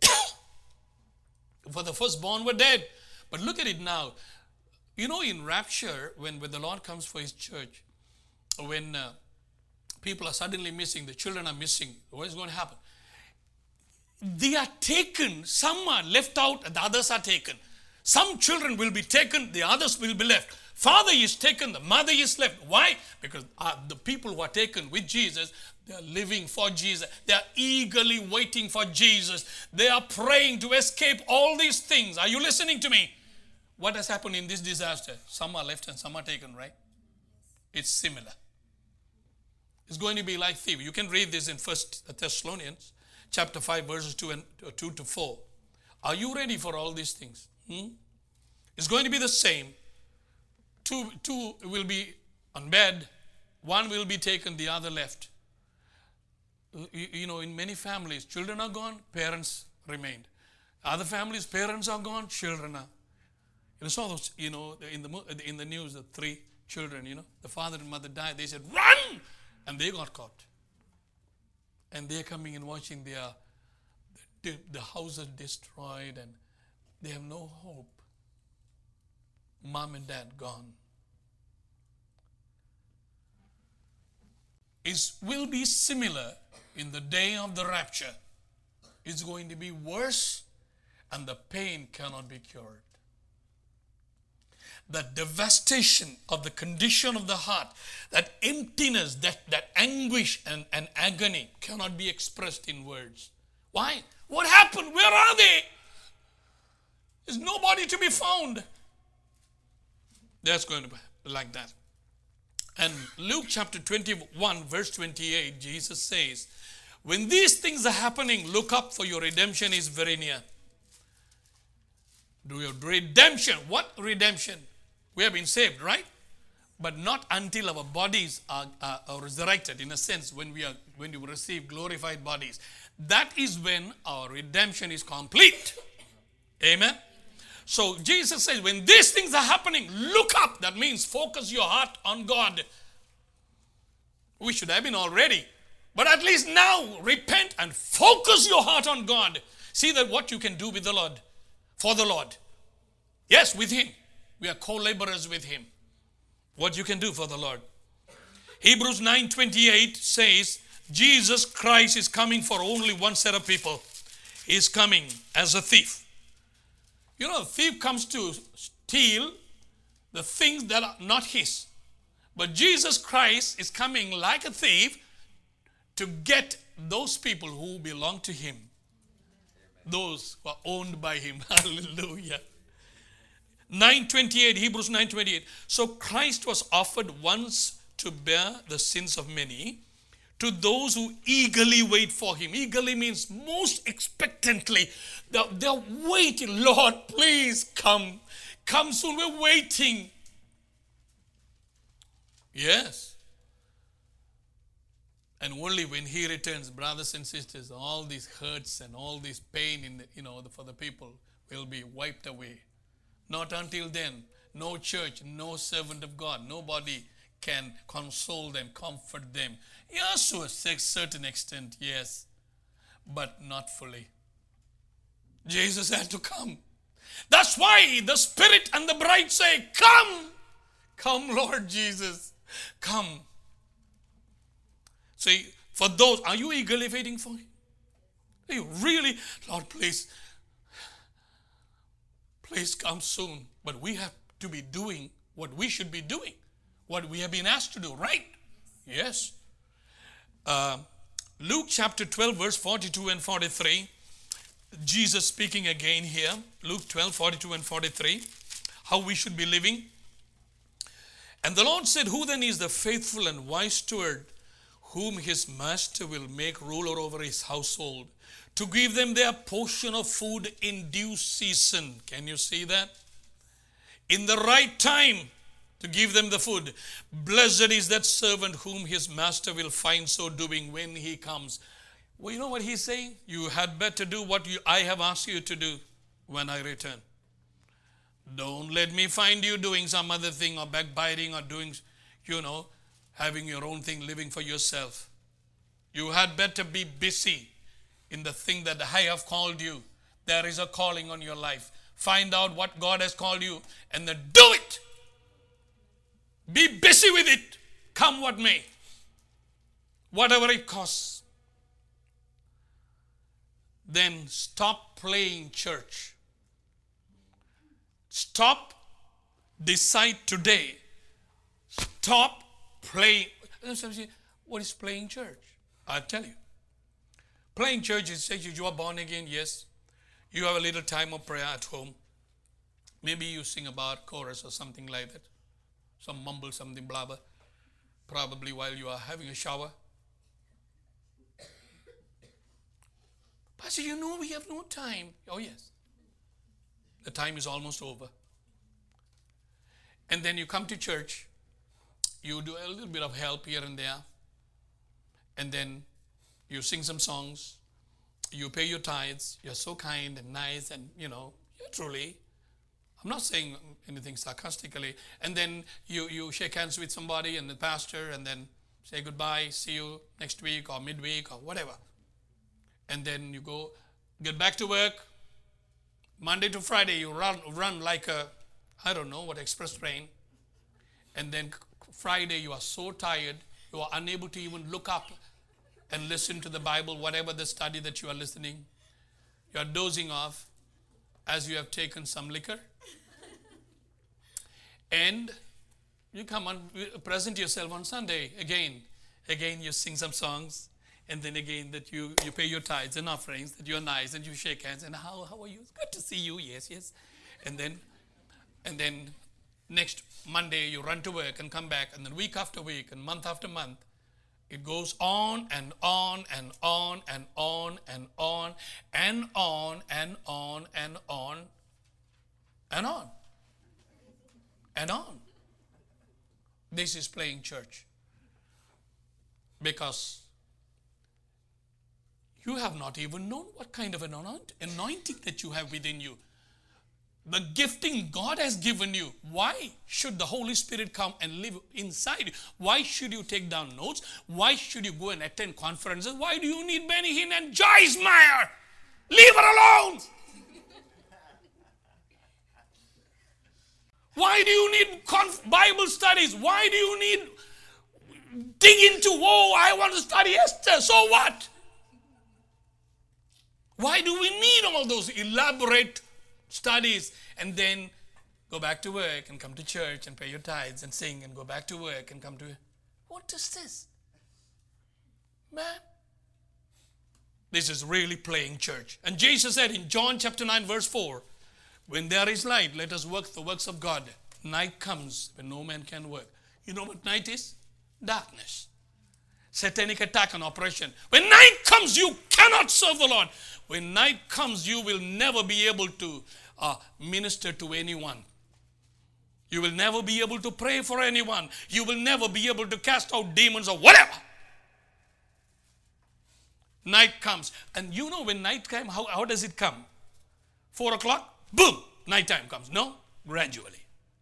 for the firstborn were dead. But look at it now. You know, in rapture, when, when the Lord comes for his church, when uh, people are suddenly missing, the children are missing, what is going to happen? They are taken, some are left out, and the others are taken. Some children will be taken, the others will be left. Father is taken, the mother is left. Why? Because uh, the people who are taken with Jesus, they are living for Jesus. They are eagerly waiting for Jesus. They are praying to escape all these things. Are you listening to me? What has happened in this disaster? Some are left and some are taken, right? It's similar. It's going to be like thief. You can read this in First Thessalonians chapter five, verses two and uh, two to four. Are you ready for all these things? Hmm? It's going to be the same. Two, two will be on bed. One will be taken, the other left. You, you know, in many families, children are gone, parents remained. Other families, parents are gone, children are. You saw those, you know, in the in the news, the three children, you know, the father and mother died. They said, run! And they got caught. And they're coming and watching their, the, the houses destroyed and they have no hope. Mom and dad gone. It will be similar in the day of the rapture. It's going to be worse and the pain cannot be cured. The devastation of the condition of the heart, that emptiness, that, that anguish and, and agony cannot be expressed in words. Why? What happened? Where are they? There's nobody to be found. That's going to be like that. And Luke chapter twenty-one, verse twenty-eight, Jesus says, when these things are happening, look up, for your redemption is very near. Do your redemption. What redemption? We have been saved, right? But not until our bodies are, are, are resurrected, in a sense, when we are when you receive glorified bodies. That is when our redemption is complete. Amen? So Jesus says, when these things are happening, look up. That means focus your heart on God. We should have been already. But at least now, repent and focus your heart on God. See that what you can do with the Lord, for the Lord. Yes, with Him. We are co-laborers with Him. What you can do for the Lord. Hebrews nine twenty-eight says, Jesus Christ is coming for only one set of people. He is coming as a thief. You know, a thief comes to steal the things that are not his. But Jesus Christ is coming like a thief to get those people who belong to Him. Those who are owned by Him. Hallelujah. nine twenty-eight, Hebrews nine twenty-eight. So Christ was offered once to bear the sins of many, to those who eagerly wait for Him. Eagerly means most expectantly. They're, they're waiting. Lord, please come. Come soon. We're waiting. Yes. And only when He returns, brothers and sisters, all these hurts and all this pain in the, you know, for the people will be wiped away. Not until then. No church, no servant of God, nobody can console them, comfort them. Yes, to a certain extent, yes, but not fully. Jesus had to come. That's why the Spirit and the bride say, come, come Lord Jesus, come. See, for those, are you eagerly waiting for Him? Are you really, Lord, please, please come soon. But we have to be doing what we should be doing, what we have been asked to do, right? Yes. Uh, Luke chapter twelve, verse forty-two and forty-three. Jesus speaking again here. Luke twelve, forty-two and forty-three. How we should be living. And the Lord said, who then is the faithful and wise steward, whom his master will make ruler over his household, to give them their portion of food in due season? Can you see that? In the right time, to give them the food. Blessed is that servant whom his master will find so doing when he comes. Well, you know what he's saying? You had better do what you, I have asked you to do when I return. Don't let me find you doing some other thing, or backbiting, or doing, you know, having your own thing, living for yourself. You had better be busy in the thing that I have called you. There is a calling on your life. Find out what God has called you and then do it. Be busy with it, come what may, whatever it costs. Then stop playing church. Stop, decide today. Stop playing. What is playing church? I'll tell you. Playing church is say you are born again, yes. You have a little time of prayer at home. Maybe you sing about chorus or something like that. Some mumble something, blah, blah. probably while you are having a shower. Pastor, you know we have no time. Oh yes. The time is almost over. And then you come to church. You do a little bit of help here and there. And then you sing some songs. You pay your tithes. You're so kind and nice and, you know, you're truly. I'm not saying anything sarcastically. And then you, you shake hands with somebody and the pastor and then say goodbye, see you next week or midweek or whatever. And then you go, get back to work. Monday to Friday, you run, run like a, I don't know what, express train. And then Friday, you are so tired, you are unable to even look up and listen to the Bible, whatever the study that you are listening. You are dozing off as you have taken some liquor. And you come on, present yourself on Sunday again. Again, you sing some songs. And then again that you, you pay your tithes and offerings, that you're nice and you shake hands and how, how are you? It's good to see you. Yes, yes. And then and then next Monday you run to work and come back, and then week after week and month after month, it goes on and on and on and on and on and on and on and on and on and on. This is playing church. Because you have not even known what kind of an anointing that you have within you. The gifting God has given you. Why should the Holy Spirit come and live inside you? Why should you take down notes? Why should you go and attend conferences? Why do you need Benny Hinn and Joyce Meyer? Leave her alone. Why do you need conf- Bible studies? Why do you need dig into, oh, I want to study Esther. So what? Why do we need all those elaborate studies and then go back to work and come to church and pay your tithes and sing and go back to work and come to... What is this? Man, this is really playing church. And Jesus said in John chapter nine verse four, when there is light, let us work the works of God. Night comes when no man can work. You know what night is? Darkness. Satanic attack and oppression. When night comes, you cannot serve the Lord. When night comes, you will never be able to uh, minister to anyone. You will never be able to pray for anyone. You will never be able to cast out demons or whatever. Night comes. And you know when night comes, how, how does it come? Four o'clock, boom, night time comes. No, gradually.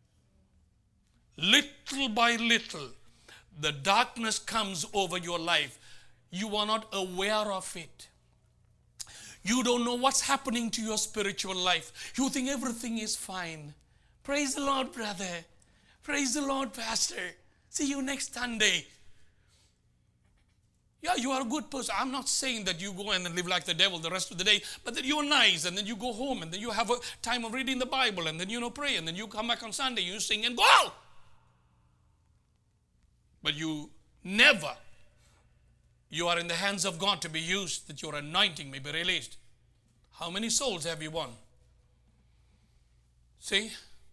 Little by little, the darkness comes over your life. You are not aware of it. You don't know what's happening to your spiritual life. You think everything is fine. Praise the Lord, brother. Praise the Lord, pastor. See you next Sunday. Yeah, you are a good person. I'm not saying that you go and live like the devil the rest of the day, but that you're nice, and then you go home, and then you have a time of reading the Bible, and then you know pray, and then you come back on Sunday, you sing and go. But you never, you are in the hands of God to be used, that your anointing may be released. How many souls have you won? See?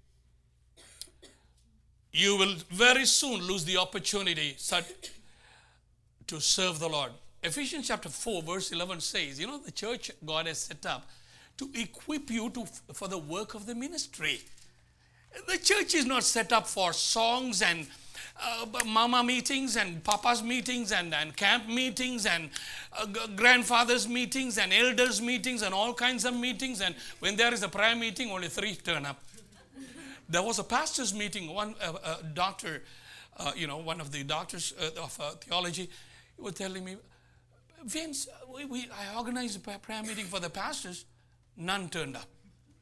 You will very soon lose the opportunity to serve the Lord. Ephesians chapter four verse eleven says, you know, the church God has set up to equip you to, for the work of the ministry. The church is not set up for songs and uh, mama meetings and papa's meetings and, and camp meetings and uh, grandfather's meetings and elders meetings and all kinds of meetings. And when there is a prayer meeting, only three turn up. There was a pastor's meeting, one uh, uh, doctor, uh, you know, one of the doctors uh, of uh, theology, he was telling me, Vince, we, we, I organized a prayer meeting for the pastors. None turned up.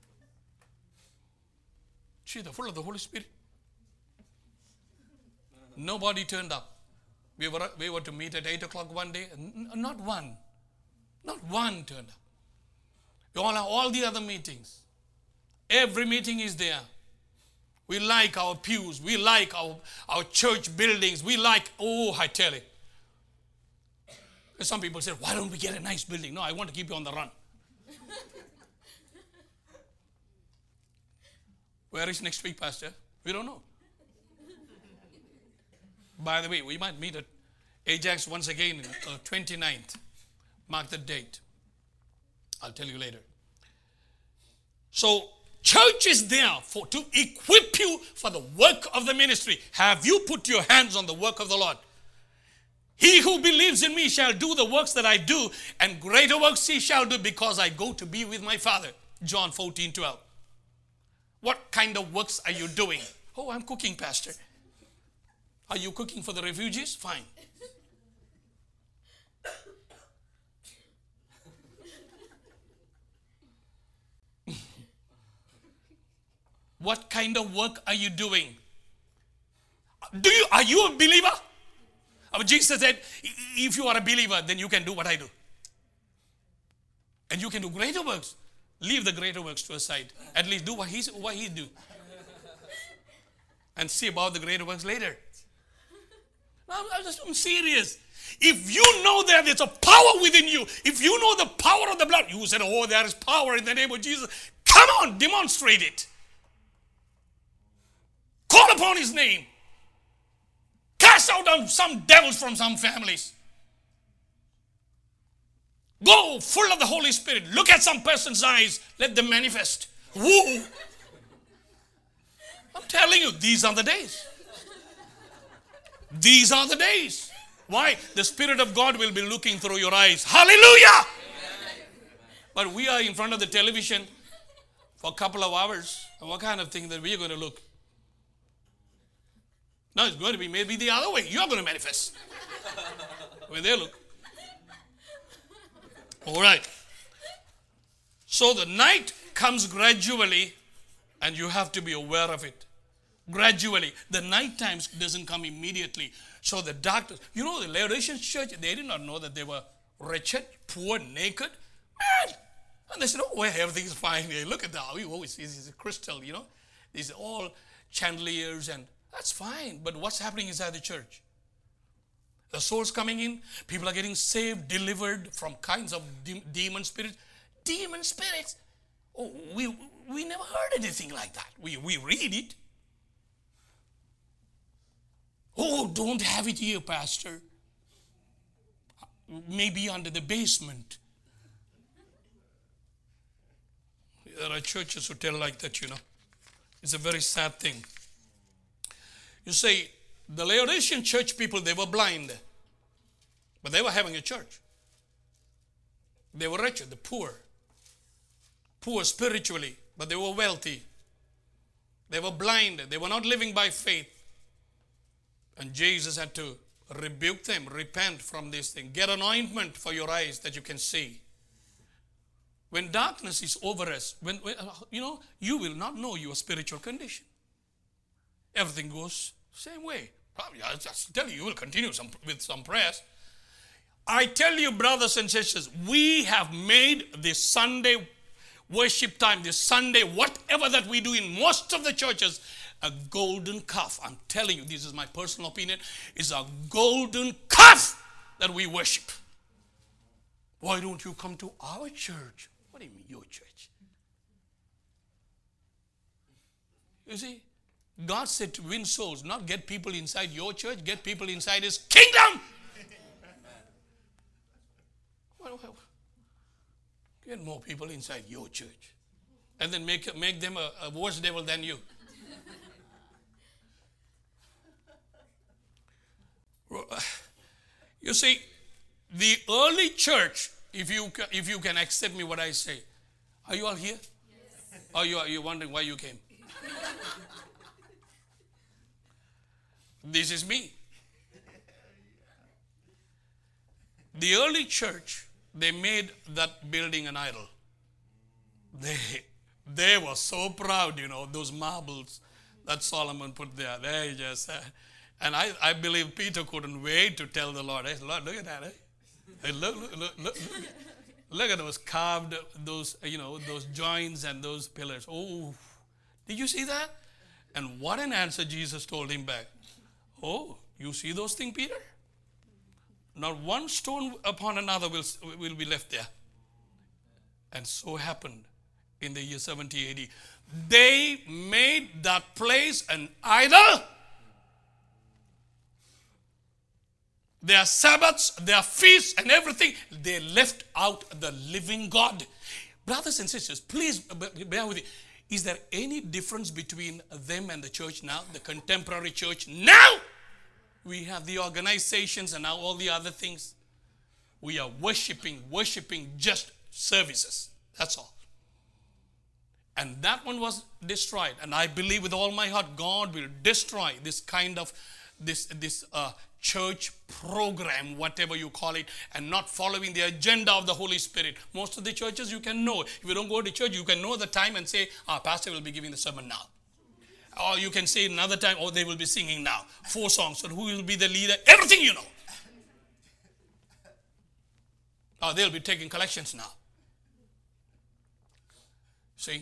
Gee, they're full of the Holy Spirit. Nobody turned up. We were, we were to meet at eight o'clock one day, and not one. Not one turned up. We all have all the other meetings. Every meeting is there. We like our pews. We like our, our church buildings. We like, oh, I tell you. Some people say, why don't we get a nice building? No, I want to keep you on the run. Where is next week, Pastor? We don't know. By the way, we might meet at Ajax once again in uh, twenty-ninth. Mark the date. I'll tell you later. So, church is there for to equip you for the work of the ministry. Have you put your hands on the work of the Lord? He who believes in me shall do the works that I do, and greater works he shall do, because I go to be with my Father. John fourteen twelve. What kind of works are you doing? Oh, I'm cooking, Pastor. Are you cooking for the refugees? Fine. What kind of work are you doing? Do you are you a believer? Uh, Jesus said, if you are a believer, then you can do what I do. And you can do greater works. Leave the greater works to a side. At least do what he's what he do. And see about the greater works later. I'm, I'm just I'm serious. If you know that there's a power within you, if you know the power of the blood, you said, oh, there is power in the name of Jesus. Come on, demonstrate it. Call upon his name. Cast out some devils from some families. Go full of the Holy Spirit. Look at some person's eyes. Let them manifest. Woo! I'm telling you, these are the days. These are the days. Why? The Spirit of God will be looking through your eyes. Hallelujah! But we are in front of the television for a couple of hours. And what kind of thing that we are going to look? No, it's going to be maybe the other way. You're going to manifest. When they look. All right. So the night comes gradually, and you have to be aware of it. Gradually. The night times doesn't come immediately. So the darkness, you know, the Laodicean church, they did not know that they were wretched, poor, naked. Man. And they said, oh, well, everything is fine. Hey, look at that. Oh, it's, it's crystal, you know. These are all chandeliers, and that's fine. But what's happening inside the church? The souls coming in, people are getting saved, delivered from kinds of de- demon spirits. Demon spirits? Oh, we we never heard anything like that. We, we read it. Oh, don't have it here, Pastor. Maybe under the basement. There are churches who tell like that, you know. It's a very sad thing. You say, the Laodicean church people, they were blind. But they were having a church. They were wretched, the poor. Poor spiritually, but they were wealthy. They were blind. They were not living by faith. And Jesus had to rebuke them, repent from this thing. Get an ointment for your eyes that you can see. When darkness is over us, when, when you know, you will not know your spiritual condition. Everything goes same way. Probably, I'll just tell you, you will continue some, with some prayers. I tell you, brothers and sisters, we have made this Sunday worship time, this Sunday, whatever that we do in most of the churches, a golden calf. I'm telling you, this is my personal opinion, is a golden calf that we worship. Why don't you come to our church? What do you mean, your church? You see, God said to win souls, not get people inside your church, get people inside his kingdom. Get more people inside your church. And then make, make them a, a worse devil than you. You see, the early church, if you, if you can accept me what I say, are you all here? Yes. Or you are you wondering why you came? This is me. The early church, they made that building an idol. They, they were so proud, you know, those marbles that Solomon put there. They just, uh, and I, I believe Peter couldn't wait to tell the Lord, hey, Lord, look at that. Eh? Hey, look, look, look, look, look, look at those carved, those, you know, those joints and those pillars. Oh, did you see that? And what an answer Jesus told him back. Oh, you see those things, Peter? Not one stone upon another will, will be left there. And so happened in the year seventy A D. They made that place an idol. their Sabbaths, their feasts and everything. They left out the living God. Brothers and sisters, please bear with me. Is there any difference between them and the church now, the contemporary church now? We have the organizations and now all the other things. We are worshiping, worshiping just services. That's all. And that one was destroyed. And I believe with all my heart, God will destroy this kind of, this, this uh, church program, whatever you call it, and not following the agenda of the Holy Spirit. Most of the churches you can know. If you don't go to church, you can know the time and say, ah, pastor will be giving the sermon now. Or you can say another time, oh, they will be singing now. Four songs. And who will be the leader? Everything you know. Oh, they'll be taking collections now. See?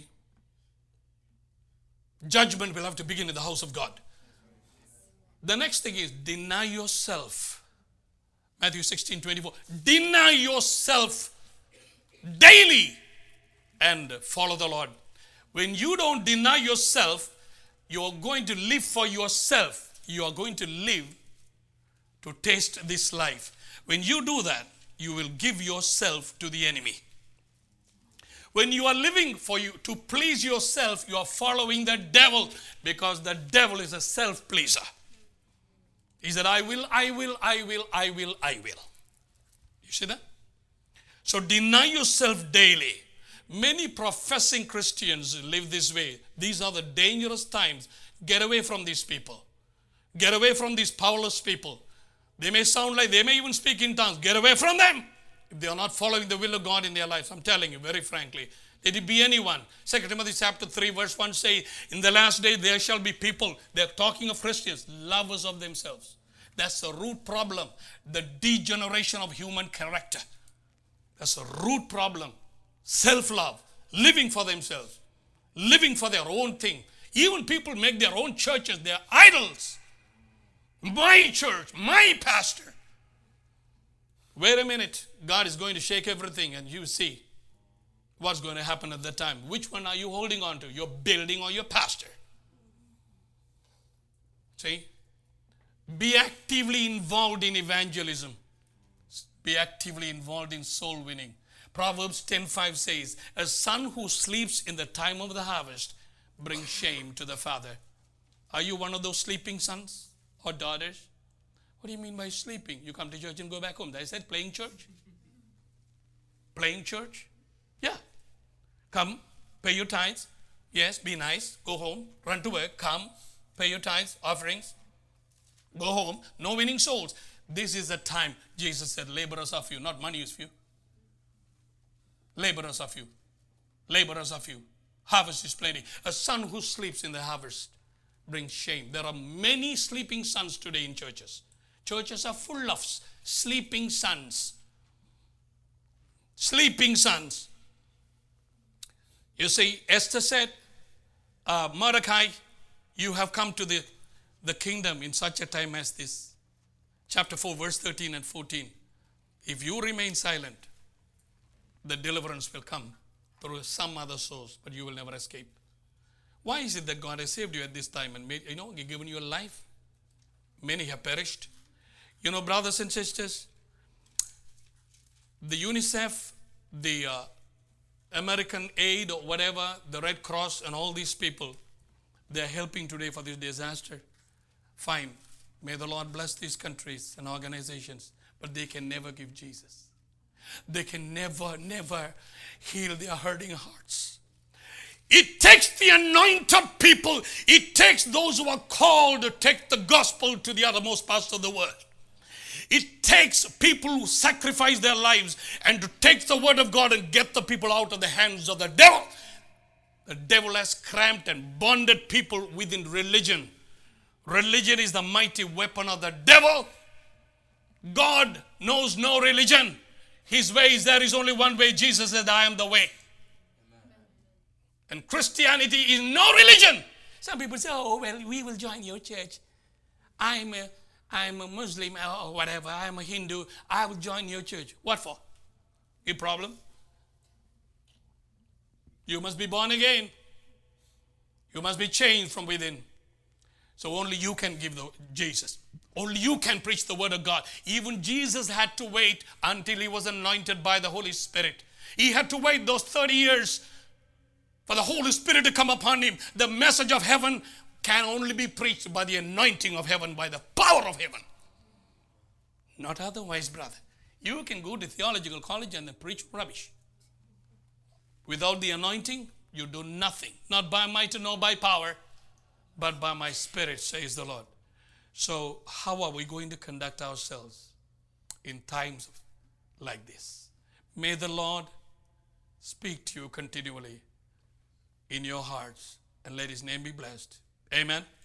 Judgment will have to begin in the house of God. The next thing is deny yourself. Matthew sixteen twenty-four. Deny yourself daily and follow the Lord. When you don't deny yourself, you are going to live for yourself. You are going to live to taste this life. When you do that, you will give yourself to the enemy. When you are living for you to please yourself, you are following the devil, because the devil is a self-pleaser. He said, I will, I will, I will, I will, I will. You see that? So deny yourself daily. Many professing Christians live this way. These are the dangerous times. Get away from these people. Get away from these powerless people. They may sound like, they may even speak in tongues. Get away from them. If they are not following the will of God in their lives, I'm telling you very frankly, let it be anyone. Second Timothy chapter three verse one says, in the last day there shall be people, they're talking of Christians, lovers of themselves. That's the root problem, the degeneration of human character. That's a root problem. Self-love, living for themselves, living for their own thing. Even people make their own churches their idols. My church, my pastor. Wait a minute, God is going to shake everything and you see what's going to happen at that time. Which one are you holding on to? Your building or your pastor? See? Be actively involved in evangelism. Be actively involved in soul winning. Proverbs ten five says, a son who sleeps in the time of the harvest brings shame to the father. Are you one of those sleeping sons or daughters? What do you mean by sleeping? You come to church and go back home. I said playing church. Playing church? Yeah. Come, pay your tithes. Yes, be nice. Go home. Run to work. Come, pay your tithes, offerings. Go home. No winning souls. This is the time Jesus said, laborers are few. Not money is few. Laborers are few. Laborers are few. Harvest is plenty. A son who sleeps in the harvest brings shame. There are many sleeping sons today in churches. Churches are full of sleeping sons. Sleeping sons. You see, Esther said, uh, Mordecai, you have come to the, the kingdom in such a time as this. Chapter four, verse thirteen and fourteen. If you remain silent, the deliverance will come through some other source, but you will never escape. Why is it that God has saved you at this time and made, you know, given you a life? Many have perished. You know, brothers and sisters, the UNICEF, the uh, American Aid or whatever, the Red Cross and all these people, they're helping today for this disaster. Fine. May the Lord bless these countries and organizations, but they can never give Jesus. They can never, never heal their hurting hearts. It takes the anointed people. It takes those who are called to take the gospel to the uttermost parts of the world. It takes people who sacrifice their lives and to take the word of God and get the people out of the hands of the devil. The devil has cramped and bonded people within religion. Religion is the mighty weapon of the devil. God knows no religion. His way is there is only one way. Jesus said, I am the way. And Christianity is no religion. Some people say, oh, well, we will join your church. I'm a, I'm a Muslim or whatever. I'm a Hindu. I will join your church. What for? Your problem? You must be born again. You must be changed from within. So only you can give the Jesus. Only you can preach the word of God. Even Jesus had to wait until he was anointed by the Holy Spirit. He had to wait those thirty years for the Holy Spirit to come upon him. The message of heaven can only be preached by the anointing of heaven, by the power of heaven. Not otherwise, brother. You can go to theological college and preach rubbish. Without the anointing, you do nothing. Not by might nor by power, but by my Spirit, says the Lord. So how are we going to conduct ourselves in times like this? May the Lord speak to you continually in your hearts, and let his name be blessed. Amen.